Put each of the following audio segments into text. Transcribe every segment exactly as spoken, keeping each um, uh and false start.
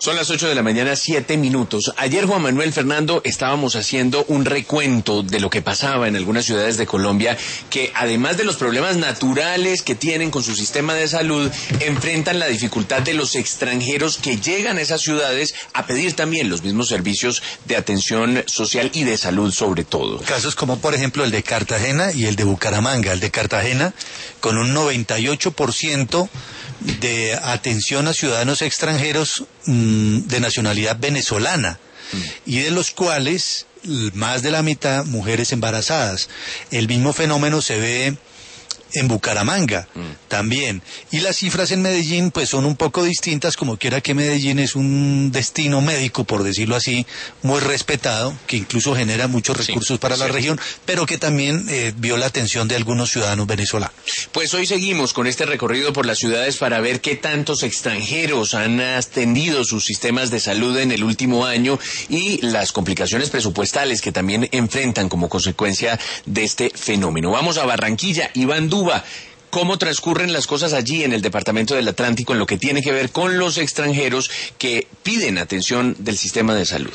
Son las ocho de la mañana, siete minutos. Ayer, Juan Manuel, Fernando, estábamos haciendo un recuento de lo que pasaba en algunas ciudades de Colombia, que además de los problemas naturales que tienen con su sistema de salud, enfrentan la dificultad de los extranjeros que llegan a esas ciudades a pedir también los mismos servicios de atención social y de salud sobre todo. Casos como, por ejemplo, el de Cartagena y el de Bucaramanga. El de Cartagena, con un noventa y ocho por ciento de atención a ciudadanos extranjeros mmm, de nacionalidad venezolana, mm. y de los cuales más de la mitad mujeres embarazadas. El mismo fenómeno se ve en Bucaramanga mm. también, y las cifras en Medellín pues son un poco distintas, como quiera que Medellín es un destino médico, por decirlo así, muy respetado, que incluso genera muchos recursos sí, para la región, pero que también eh, vio la atención de algunos ciudadanos venezolanos. Pues hoy seguimos con este recorrido por las ciudades para ver qué tantos extranjeros han atendido sus sistemas de salud en el último año y las complicaciones presupuestales que también enfrentan como consecuencia de este fenómeno. Vamos a Barranquilla. Iván Duba, ¿cómo transcurren las cosas allí en el Departamento del Atlántico en lo que tiene que ver con los extranjeros que piden atención del sistema de salud?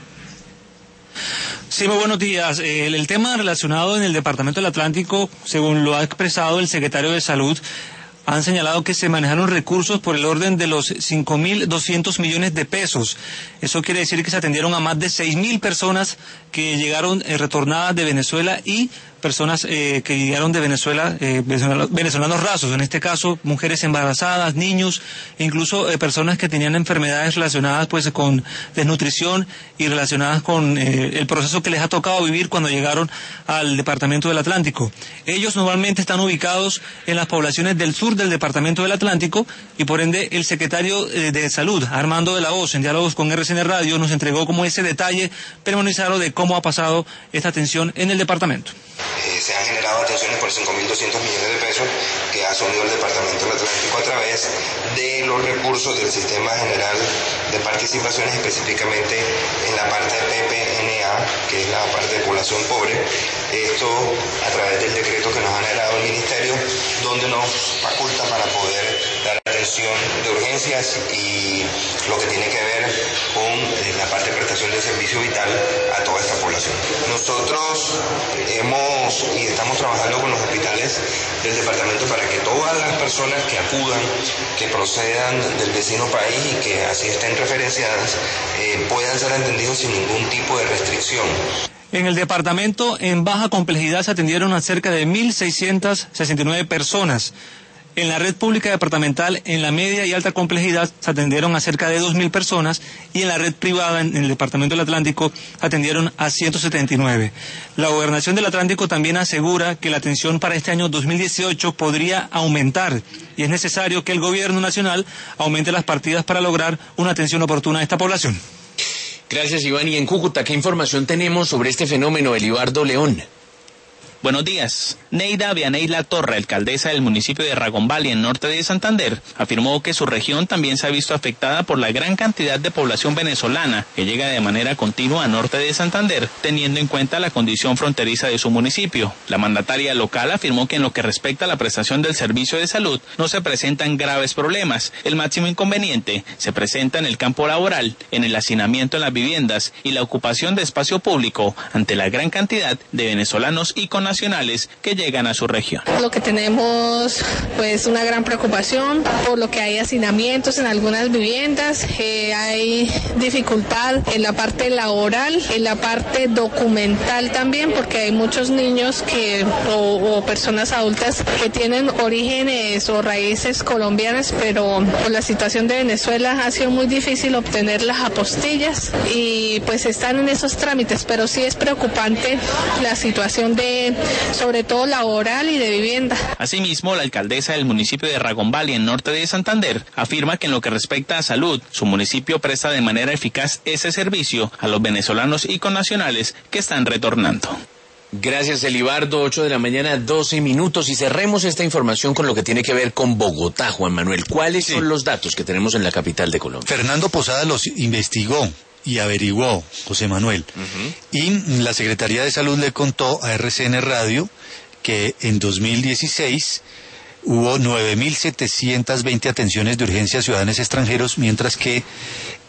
Sí, muy buenos días. El, el tema relacionado en el Departamento del Atlántico, según lo ha expresado el secretario de Salud, han señalado que se manejaron recursos por el orden de los cinco mil doscientos millones de pesos. Eso quiere decir que se atendieron a más de seis mil personas que llegaron eh, retornadas de Venezuela y personas eh, que llegaron de Venezuela, eh, venezolanos, venezolanos rasos, en este caso mujeres embarazadas, niños, e incluso eh, personas que tenían enfermedades relacionadas pues con desnutrición y relacionadas con eh, el proceso que les ha tocado vivir cuando llegaron al Departamento del Atlántico. Ellos normalmente están ubicados en las poblaciones del sur del Departamento del Atlántico y por ende el secretario eh, de Salud, Armando de la Hoz, en diálogos con R C N Radio, nos entregó como ese detalle pormenorizado de cómo ha pasado esta atención en el departamento. Eh, se han generado atenciones por cinco mil doscientos millones de pesos que ha asumido el Departamento del Atlántico a través de los recursos del Sistema General de Participaciones, específicamente en la parte de P P N A, que es la parte de población pobre. Esto a través del decreto que nos ha generado el Ministerio, donde nos faculta para poder dar atención de urgencias y lo que tiene que ver con eh, la parte de prestación de servicio vital a toda esta población. Nosotros hemos y estamos trabajando con los hospitales del departamento para que todas las personas que acudan, que procedan del vecino país y que así estén referenciadas, eh, puedan ser atendidos sin ningún tipo de restricción. En el departamento, en baja complejidad, se atendieron a cerca de mil seiscientas sesenta y nueve personas. En la red pública departamental, en la media y alta complejidad, se atendieron a cerca de dos mil personas y en la red privada, en el Departamento del Atlántico, atendieron a ciento setenta y nueve. La Gobernación del Atlántico también asegura que la atención para este año dos mil dieciocho podría aumentar y es necesario que el Gobierno Nacional aumente las partidas para lograr una atención oportuna a esta población. Gracias, Iván. Y en Cúcuta, ¿qué información tenemos sobre este fenómeno, Elibardo León? Buenos días. Neida Vianey La Torre, alcaldesa del municipio de Ragombali, en norte de Santander, afirmó que su región también se ha visto afectada por la gran cantidad de población venezolana que llega de manera continua a norte de Santander, teniendo en cuenta la condición fronteriza de su municipio. La mandataria local afirmó que en lo que respecta a la prestación del servicio de salud no se presentan graves problemas. El máximo inconveniente se presenta en el campo laboral, en el hacinamiento en las viviendas y la ocupación de espacio público ante la gran cantidad de venezolanos y connacionales que llegan a su región. Lo que tenemos, pues, una gran preocupación por lo que hay hacinamientos en algunas viviendas, eh, hay dificultad en la parte laboral, en la parte documental también, porque hay muchos niños que o, o personas adultas que tienen orígenes o raíces colombianas, pero por la situación de Venezuela ha sido muy difícil obtener las apostillas y pues están en esos trámites, pero sí es preocupante la situación de sobre todo laboral y de vivienda. Asimismo, la alcaldesa del municipio de Ragombali, en norte de Santander, afirma que en lo que respecta a salud, su municipio presta de manera eficaz ese servicio a los venezolanos y connacionales que están retornando. Gracias, Elibardo. ocho de la mañana, doce minutos. Y cerremos esta información con lo que tiene que ver con Bogotá, Juan Manuel. ¿Cuáles sí. son los datos que tenemos en la capital de Colombia? Fernando Posada los investigó y averiguó, José Manuel. Uh-huh. Y la Secretaría de Salud le contó a R C N Radio que en dos mil dieciséis hubo nueve mil setecientas veinte atenciones de urgencia a ciudadanos extranjeros, mientras que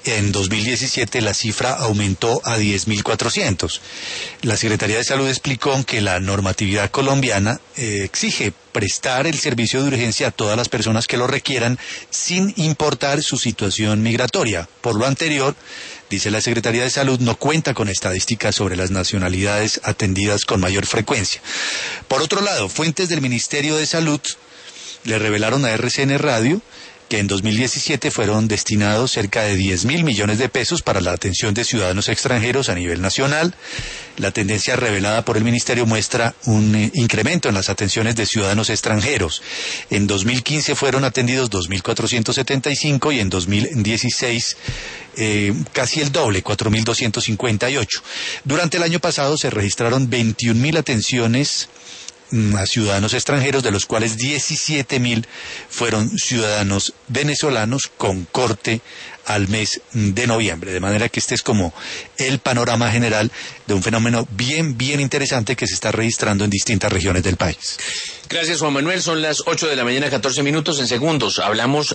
en dos mil diecisiete la cifra aumentó a diez mil cuatrocientos. La Secretaría de Salud explicó que la normatividad colombiana eh, exige prestar el servicio de urgencia a todas las personas que lo requieran sin importar su situación migratoria. Por lo anterior, dice la Secretaría de Salud, no cuenta con estadísticas sobre las nacionalidades atendidas con mayor frecuencia. Por otro lado, fuentes del Ministerio de Salud le revelaron a R C N Radio que en dos mil diecisiete fueron destinados cerca de diez mil millones de pesos para la atención de ciudadanos extranjeros a nivel nacional. La tendencia revelada por el Ministerio muestra un eh, incremento en las atenciones de ciudadanos extranjeros. En dos mil quince fueron atendidos dos mil cuatrocientos setenta y cinco y en dos mil dieciséis eh, casi el doble, cuatro mil doscientos cincuenta y ocho. Durante el año pasado se registraron veintiún mil atenciones a ciudadanos extranjeros, de los cuales diecisiete mil fueron ciudadanos venezolanos con corte al mes de noviembre. De manera que este es como el panorama general de un fenómeno bien, bien interesante que se está registrando en distintas regiones del país. Gracias, Juan Manuel. Son las ocho de la mañana, catorce minutos. En segundos hablamos